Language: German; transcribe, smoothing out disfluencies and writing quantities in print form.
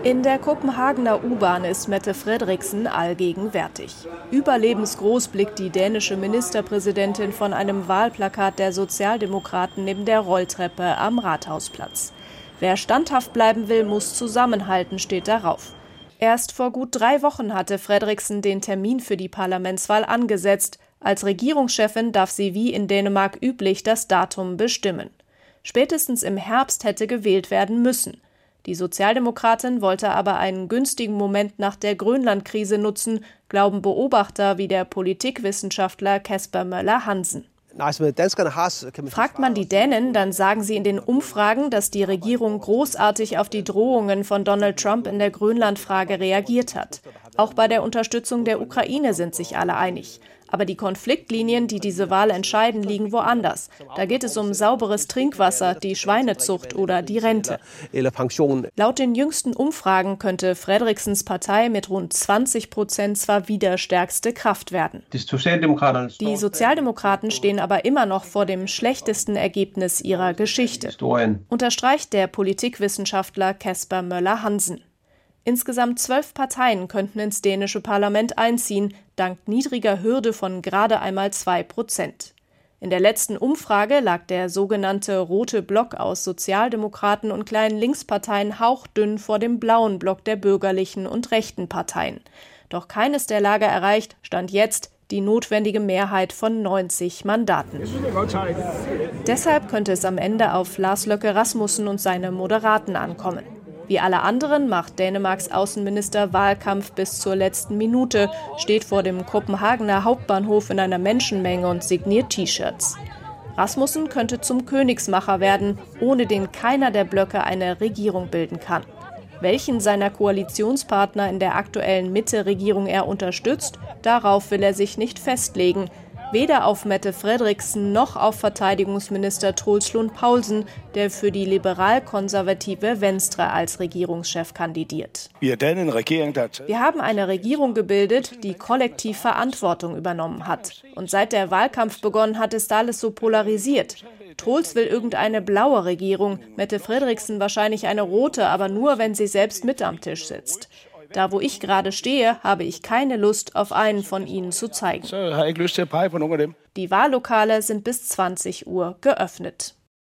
In der Kopenhagener U-Bahn ist Mette Frederiksen allgegenwärtig. Überlebensgroß blickt die dänische Ministerpräsidentin von einem Wahlplakat der Sozialdemokraten neben der Rolltreppe am Rathausplatz. Wer standhaft bleiben will, muss zusammenhalten, steht darauf. Erst vor gut 3 Wochen hatte Frederiksen den Termin für die Parlamentswahl angesetzt. Als Regierungschefin darf sie wie in Dänemark üblich das Datum bestimmen. Spätestens im Herbst hätte gewählt werden müssen. Die Sozialdemokratin wollte aber einen günstigen Moment nach der Grönlandkrise nutzen, glauben Beobachter wie der Politikwissenschaftler Kasper Møller Hansen. Fragt man die Dänen, dann sagen sie in den Umfragen, dass die Regierung großartig auf die Drohungen von Donald Trump in der Grönlandfrage reagiert hat. Auch bei der Unterstützung der Ukraine sind sich alle einig. Aber die Konfliktlinien, die diese Wahl entscheiden, liegen woanders. Da geht es um sauberes Trinkwasser, die Schweinezucht oder die Rente. Laut den jüngsten Umfragen könnte Frederiksens Partei mit rund 20% zwar wieder stärkste Kraft werden. Die Sozialdemokraten stehen aber immer noch vor dem schlechtesten Ergebnis ihrer Geschichte, unterstreicht der Politikwissenschaftler Kasper Møller Hansen. Insgesamt 12 Parteien könnten ins dänische Parlament einziehen, dank niedriger Hürde von gerade einmal 2%. In der letzten Umfrage lag der sogenannte Rote Block aus Sozialdemokraten und kleinen Linksparteien hauchdünn vor dem blauen Block der bürgerlichen und rechten Parteien. Doch keines der Lager erreicht, Stand jetzt, die notwendige Mehrheit von 90 Mandaten. Deshalb könnte es am Ende auf Lars Løkke Rasmussen und seine Moderaten ankommen. Wie alle anderen macht Dänemarks Außenminister Wahlkampf bis zur letzten Minute, steht vor dem Kopenhagener Hauptbahnhof in einer Menschenmenge und signiert T-Shirts. Rasmussen könnte zum Königsmacher werden, ohne den keiner der Blöcke eine Regierung bilden kann. Welchen seiner Koalitionspartner in der aktuellen Mitte-Regierung er unterstützt, darauf will er sich nicht festlegen. Weder auf Mette Frederiksen noch auf Verteidigungsminister Troels Lund Poulsen, der für die liberal-konservative Venstre als Regierungschef kandidiert. Wir haben eine Regierung gebildet, die kollektiv Verantwortung übernommen hat. Und seit der Wahlkampf begonnen hat, ist alles so polarisiert. Troels will irgendeine blaue Regierung, Mette Frederiksen wahrscheinlich eine rote, aber nur, wenn sie selbst mit am Tisch sitzt. Da, wo ich gerade stehe, habe ich keine Lust, auf einen von ihnen zu zeigen. Die Wahllokale sind bis 20 Uhr geöffnet.